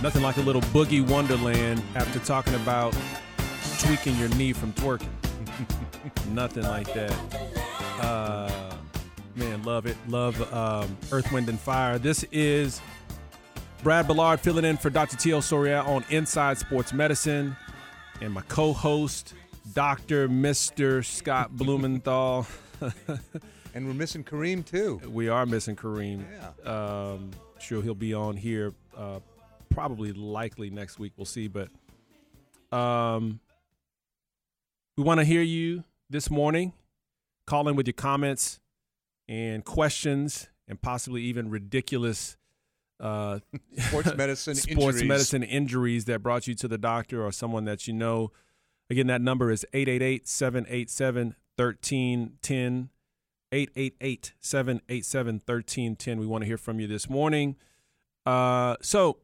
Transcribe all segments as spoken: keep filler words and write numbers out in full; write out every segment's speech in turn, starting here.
Nothing like a little boogie wonderland after talking about tweaking your knee from twerking. Nothing like that. Uh, man, love it. Love um, Earth, Wind, and Fire. This is Brad Ballard filling in for Doctor T L Soria on Inside Sports Medicine. And my co-host, Doctor Mister Scott Blumenthal. And we're missing Kareem, too. We are missing Kareem. Yeah. Um, sure, he'll be on here uh, probably likely next week. We'll see. But um, we want to hear you this morning. Call in with your comments and questions and possibly even ridiculous uh, sports medicine sports injuries. medicine injuries that brought you to the doctor or someone that you know. Again, that number is eight eight eight, seven eight seven, one three one zero. eight eight eight, seven eight seven, one three one zero. We want to hear from you this morning. Uh, so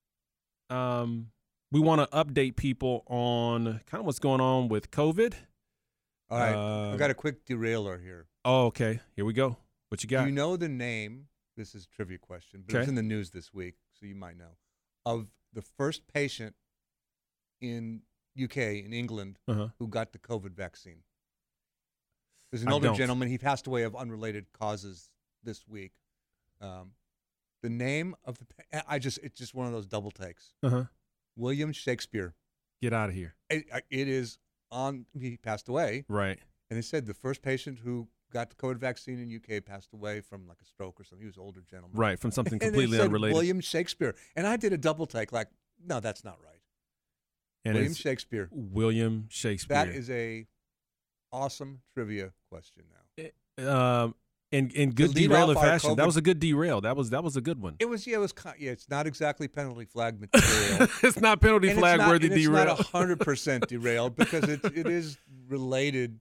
um, we want to update people on kind of what's going on with COVID. All right. Uh, I've got a quick derailer here. Oh, okay. Here we go. What you got? Do you know the name? This is a trivia question, but Okay. it's in the news this week, so you might know. Of the first patient in U K, in England, Uh-huh. who got the COVID vaccine. There's an I older don't. gentleman. He passed away of unrelated causes this week. Um, the name of the pa- I just it's just one of those double takes. Uh-huh. William Shakespeare. Get out of here. It, it is on. He passed away, Right. and they said the first patient who got the COVID vaccine in U K passed away from like a stroke or something. He was an older gentleman. Right. From something And they completely said unrelated. William Shakespeare, and I did a double take. Like, no, that's not right. and William it's Shakespeare. William Shakespeare. That is a awesome trivia question. Now um, in in good lead derailer off our fashion. That COVID was a good derail. That was that was a good one. it was. Yeah, it was. ki- Yeah, it's not exactly penalty flag material. It's not penalty And flag it's not, worthy and it's derail. not hundred percent derailed because it it is related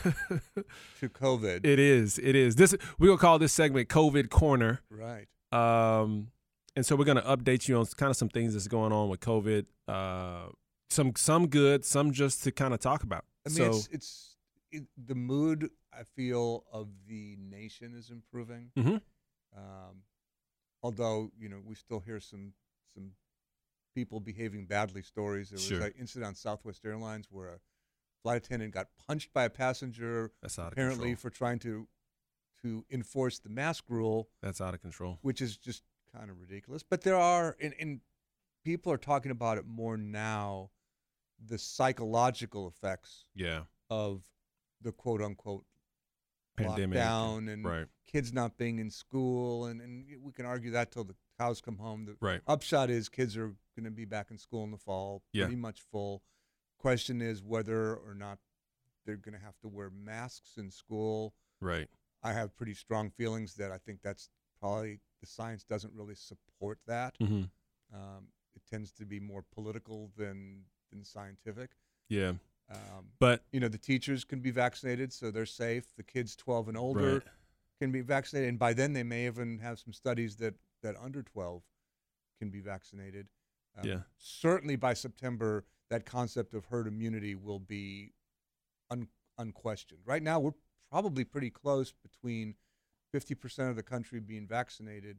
to COVID. It is. It is. This we're gonna call this segment COVID Corner. Right. Um, and so we're gonna update you on kind of some things that's going on with COVID. Uh, some some good, some just to kind of talk about. I mean, so it's it's it, the mood I feel of the nation is improving. Mhm. Um, although you know we still hear some some people behaving badly stories. There was Sure. an incident on Southwest Airlines where a flight attendant got punched by a passenger that's out of apparently control. for trying to to enforce the mask rule, That's out of control. which is just kind of ridiculous. But there are, and, and people are talking about it more now, the psychological effects Yeah. of the quote unquote Pandemic. lockdown and Right. kids not being in school. And, and we can argue that till the cows come home. The Right. upshot is kids are going to be back in school in the fall, Yeah. pretty much full. Question is whether or not they're going to have to wear masks in school. Right. I have pretty strong feelings that I think that's probably the science doesn't really support that. Mm-hmm. Um, it tends to be more political than than scientific. Yeah. Um, But you know, the teachers can be vaccinated, so they're safe. The kids twelve and older Right. can be vaccinated, and by then they may even have some studies that, that under twelve can be vaccinated. Um, Yeah. Certainly by September, that concept of herd immunity will be un, unquestioned. Right now, we're probably pretty close between fifty percent of the country being vaccinated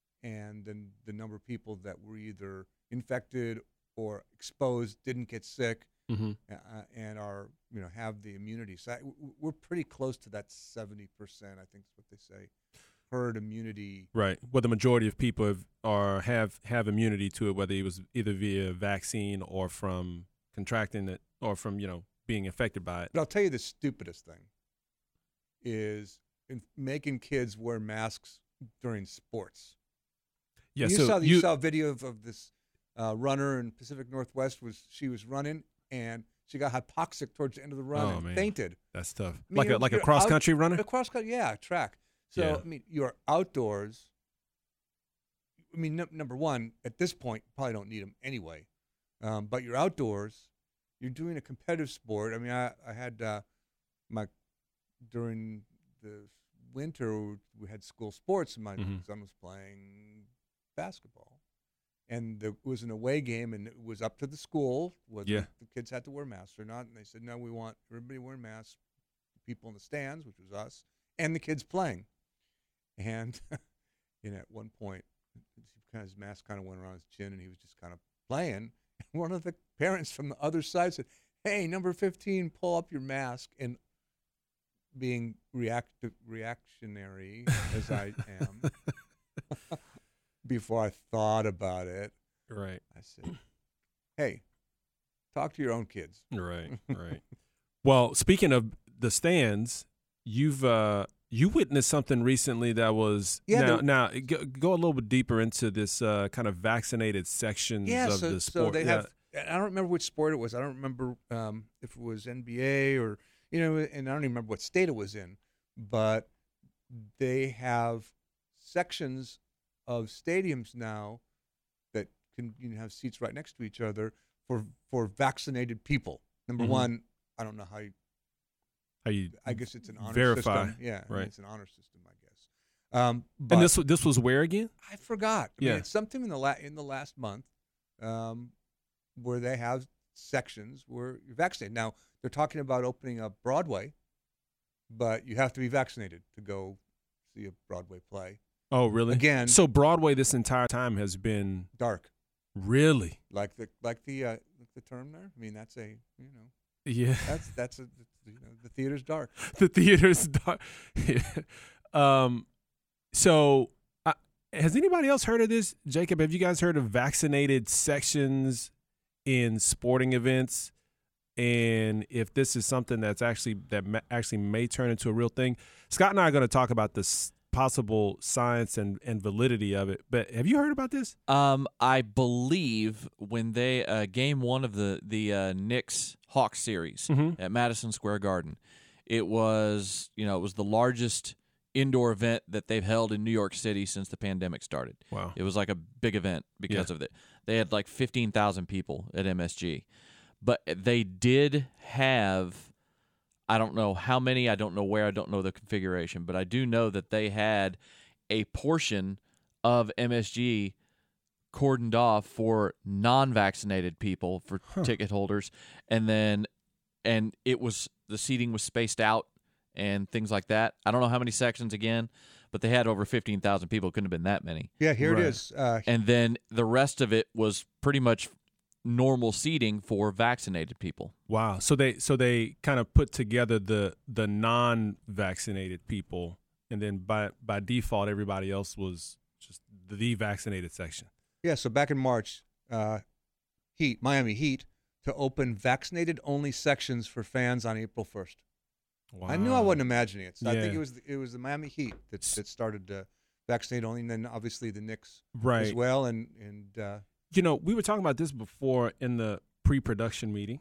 and then the number of people that were either infected or exposed, didn't get sick, mm-hmm. uh, and are, you know, have the immunity. So I, w- we're pretty close to that seventy percent, I think is what they say, herd immunity. Right. Well, the majority of people have or have have immunity to it, whether it was either via vaccine or from contracting it or from, you know, being affected by it. But I'll tell you the stupidest thing is in making kids wear masks during sports. Yeah. you so saw you, you saw a video of, of this uh, runner in Pacific Northwest. Was she was running and she got hypoxic towards the end of the run Oh, and man. fainted. that's tough. I mean, like a you're- like a you're cross out- country runner. A cross country, yeah, track. So Yeah. I mean, you're outdoors. I mean, n- number one, at this point, you probably don't need them anyway. Um, but you're outdoors. You're doing a competitive sport. I mean, I I had uh, my during the winter we had school sports, and my Mhm. son was playing basketball, and there was an away game, and it was up to the school whether Yeah. the kids had to wear masks or not. And they said, no, we want everybody wearing masks, the people in the stands, which was us, and the kids playing. And you know, at one point, he kind of, his mask kind of went around his chin, and he was just kind of playing. And one of the parents from the other side said, "Hey, number fifteen, pull up your mask." And being react reactionary as I am, before I thought about it, Right. I said, "Hey, talk to your own kids." Right. Right. Well, speaking of the stands, you've uh, you witnessed something recently that was Yeah, now, the- now go, go a little bit deeper into this uh, kind of vaccinated sections Yeah, of so, the so sport. they Yeah. have. I don't remember which sport it was. I don't remember um, if it was N B A or you know, and I don't even remember what state it was in. But they have sections of stadiums now that can you know, have seats right next to each other for for vaccinated people. Number Mhm. one, I don't know how. You, How you I guess it's an honor verify, system. Yeah, I mean, right. it's an honor system, I guess. Um, but and this this was where again? I forgot. I Yeah. mean, it's something in the la- in the last month um, where they have sections where you're vaccinated. Now they're talking about opening up Broadway, but you have to be vaccinated to go see a Broadway play. Oh, really? Again, So Broadway this entire time has been dark, really, like the like the uh, like the term there. I mean, that's a you know yeah. that's that's a you know the theater's dark. The theater's dark. um, so uh, has anybody else heard of this, Jacob? Have you guys heard of vaccinated sections in sporting events? And if this is something that's actually that ma- actually may turn into a real thing, Scott and I are going to talk about this possible science and, and validity of it. But have you heard about this? Um, I believe when they uh, game one of the the uh, Knicks Hawks series Mm-hmm. at Madison Square Garden, it was you know it was the largest indoor event that they've held in New York City since the pandemic started. Wow. It was like a big event because Yeah. of it. They had like fifteen thousand people at M S G, but they did have. I don't know how many, I don't know where, I don't know the configuration, but I do know that they had a portion of M S G cordoned off for non-vaccinated people, for Huh. ticket holders, and then and it was the seating was spaced out and things like that. I don't know how many sections again, but they had over fifteen thousand people. It couldn't have been that many. Yeah, here Right. it is. Uh, And then the rest of it was pretty much normal seating for vaccinated people. Wow. So they so they kind of put together the the non-vaccinated people, and then by by default, everybody else was just the vaccinated section. Yeah, so back in March, uh, Heat, Miami Heat, to open vaccinated-only sections for fans on April first. Wow. I knew I wasn't imagining it. So I think Yeah. it was it was the Miami Heat that, that started to vaccinate only, and then obviously the Knicks Right. as well. And and uh, You know, we were talking about this before in the pre-production meeting.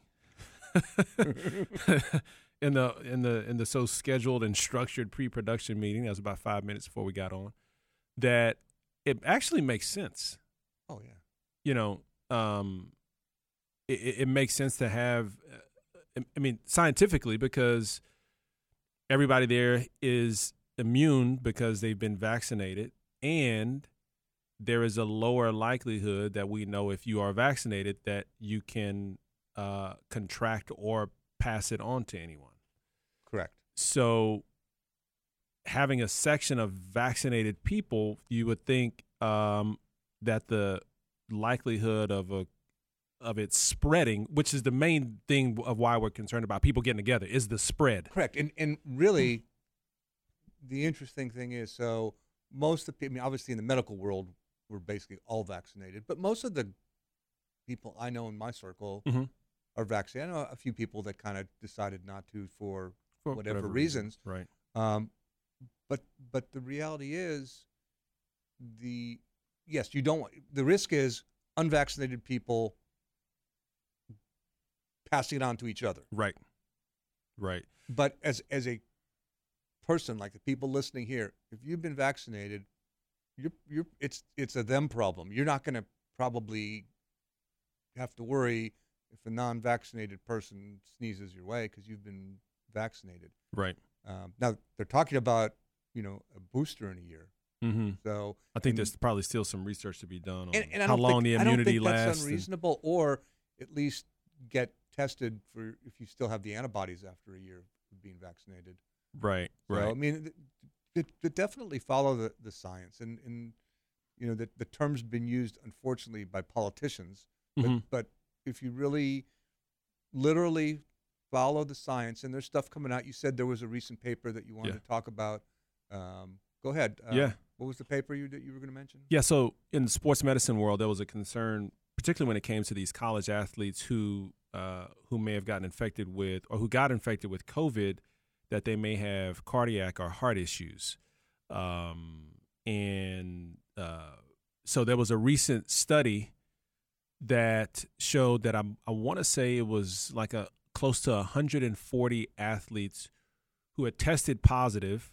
in the in the in the so scheduled and structured pre-production meeting, that was about five minutes before we got on, that it actually makes sense. oh yeah, You know, um, it, it it makes sense to have. Uh, I mean, scientifically, because everybody there is immune because they've been vaccinated, and there is a lower likelihood that we know if you are vaccinated that you can uh, contract or pass it on to anyone. correct. So having a section of vaccinated people, you would think um, that the likelihood of a of it spreading, which is the main thing of why we're concerned about people getting together, is the spread. Correct. And and really, the interesting thing is, so most of the people, I mean, obviously in the medical world, we're basically all vaccinated, but most of the people I know in my circle Mhm. are vaccinated. I know a few people that kind of decided not to for For whatever reasons. Right. Um, but but the reality is, the yes, you don't want, the risk is unvaccinated people passing it on to each other. Right. Right. But as as a person, like the people listening here, if you've been vaccinated, you're you're it's it's a them problem. You're not going to probably have to worry if a non-vaccinated person sneezes your way because you've been vaccinated. Right. Um, now they're talking about you know a booster in a year. Mm-hmm. So I think and- there's probably still some research to be done on and, and I how don't long think, the I don't immunity think lasts. that's and- unreasonable, or at least get tested for if you still have the antibodies after a year of being vaccinated. Right. So, Right. I mean, to, to definitely follow the, the science, and, and you know, the, the term's been used, unfortunately, by politicians Mhm. But, but if you really, literally follow the science, and there's stuff coming out. You said there was a recent paper that you wanted Yeah. to talk about. Um, go ahead. Uh, Yeah. What was the paper you that you were going to mention? Yeah, so in the sports medicine world, there was a concern, particularly when it came to these college athletes who uh, who may have gotten infected with, or who got infected with COVID, that they may have cardiac or heart issues. Um, and uh, so there was a recent study that showed that I'm, I want to say it was like a close to one hundred forty athletes who had tested positive,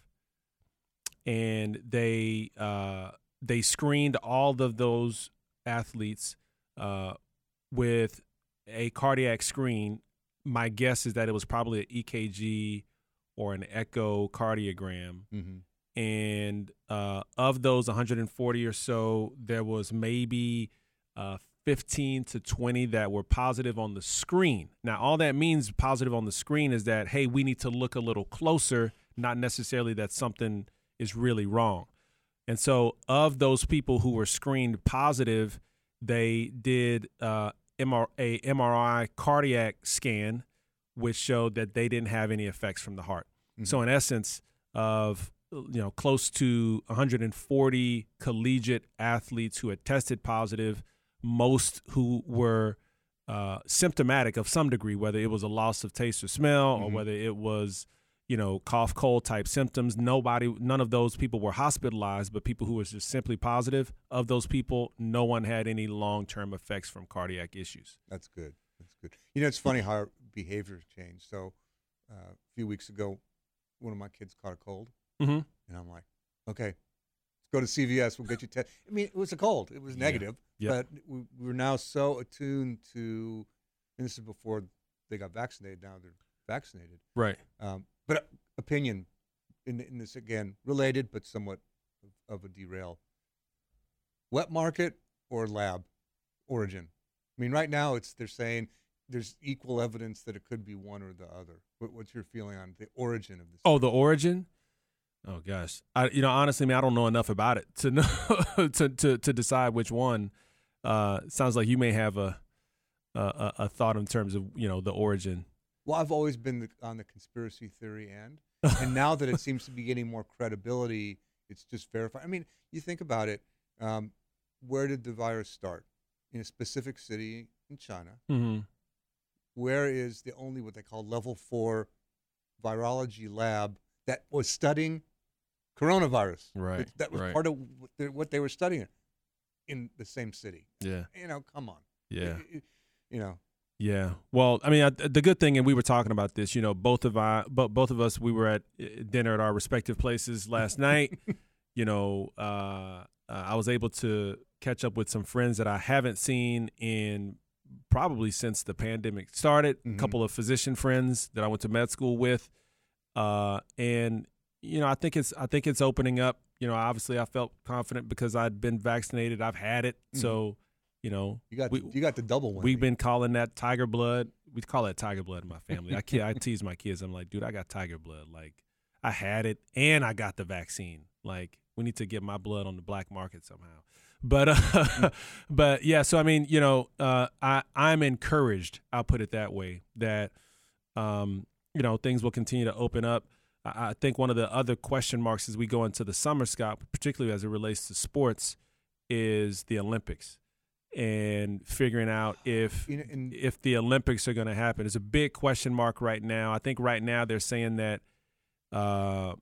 and they uh, they screened all of those athletes uh, with a cardiac screen. My guess is that it was probably an E K G or an echocardiogram. Mm-hmm. And uh, of those one hundred forty or so, there was maybe uh, fifteen to twenty that were positive on the screen. Now, all that means positive on the screen is that, hey, we need to look a little closer, not necessarily that something is really wrong. And so of those people who were screened positive, they did uh, M R, a M R I cardiac scan, which showed that they didn't have any effects from the heart. Mm-hmm. So in essence, of you know close to one hundred forty collegiate athletes who had tested positive, most who were uh, symptomatic of some degree, whether it was a loss of taste or smell, Mm-hmm. or whether it was you know cough, cold type symptoms. Nobody, none of those people were hospitalized, but people who were just simply positive. Of those people, no one had any long-term effects from cardiac issues. That's good. That's good. You know, it's funny how our behaviors change. So uh, a few weeks ago, one of my kids caught a cold, Mm-hmm. and I'm like, okay, let's go to C V S. We'll get you tested. I mean, it was a cold. It was Yeah. negative, Yeah. but we, we're now so attuned to, and this is before they got vaccinated. Now they're vaccinated. Right. Um, but uh, opinion in, in this, again, related but somewhat of, of a derail. Wet market or lab origin? I mean, right now it's they're saying there's equal evidence that it could be one or the other. What, what's your feeling on the origin of this? Oh, the origin? Oh gosh, I you know honestly, man, I don't know enough about it to know to, to to decide which one. Uh, sounds like you may have a, a a thought in terms of you know the origin. Well, I've always been the, on the conspiracy theory end, and now that it seems to be getting more credibility, it's just verified. I mean, you think about it. Um, where did the virus start? In a specific city in China. Mm-hmm. Where is the only what they call level four virology lab that was studying coronavirus? Right, That, that was right. part of what they, what they were studying in the same city. Yeah, You know, come on. yeah. You, you know, Yeah. Well, I mean, I, the good thing, and we were talking about this, you know, both of I, but both of us, we were at uh, dinner at our respective places last night. You know, uh, uh, I was able to catch up with some friends that I haven't seen in probably since the pandemic started. Mhm. A couple of physician friends that I went to med school with, uh, and you know, I think it's I think it's opening up. You know, obviously, I felt confident because I'd been vaccinated. I've had it, Mhm. so you know, you got we, the, you got the double whammy. We've been calling that tiger blood. We call that tiger blood in my family. I kid, I tease my kids. I'm like, dude, I got tiger blood. Like, I had it and I got the vaccine. Like, we need to get my blood on the black market somehow. But, uh, but yeah. So I mean, you know, uh, I I'm encouraged. I'll put it that way. That, um, you know, things will continue to open up. I, I think one of the other question marks as we go into the summer, Scott, particularly as it relates to sports, is the Olympics. And figuring out if You know, and- if the Olympics are going to happen. It's a big question mark right now. I think right now they're saying that uh,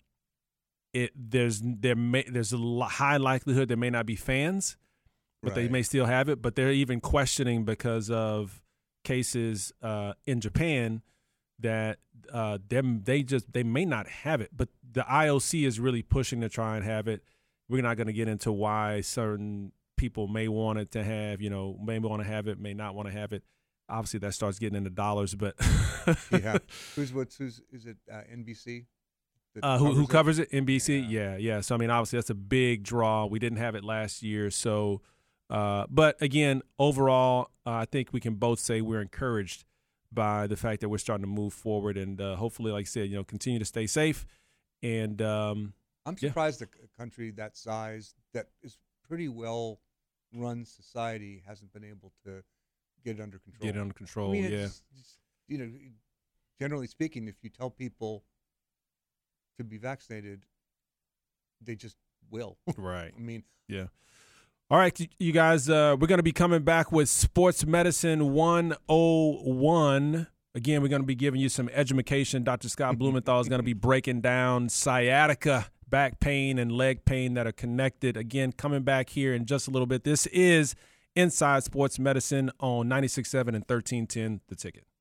it there's there may there's a li- high likelihood there may not be fans, but they Right. may still have it. But they're even questioning because of cases uh, in Japan that uh, them they just they may not have it. But the I O C is really pushing to try and have it. We're not going to get into why certain people may want it to have, you know, may want to have it, may not want to have it. Obviously, that starts getting into dollars, but yeah. Who's what's who's is it uh, N B C? that uh, who who it? covers it? N B C. Yeah. Yeah, yeah. So I mean, obviously, that's a big draw. We didn't have it last year, so. Uh, but again, overall, uh, I think we can both say we're encouraged by the fact that we're starting to move forward, and uh, hopefully, like I said, you know, continue to stay safe. And um, I'm yeah. surprised a c- country that size, that is pretty well run society, hasn't been able to get it under control. Get it under control. I mean, yeah. it's, it's, you know, generally speaking, if you tell people to be vaccinated, they just will. Right. I mean, yeah. All right, you guys, uh, we're going to be coming back with Sports Medicine one oh one. Again, we're going to be giving you some education. Doctor Scott Blumenthal is going to be breaking down sciatica, back pain, and leg pain that are connected. Again, coming back here in just a little bit. This is Inside Sports Medicine on ninety-six point seven and thirteen ten The Ticket.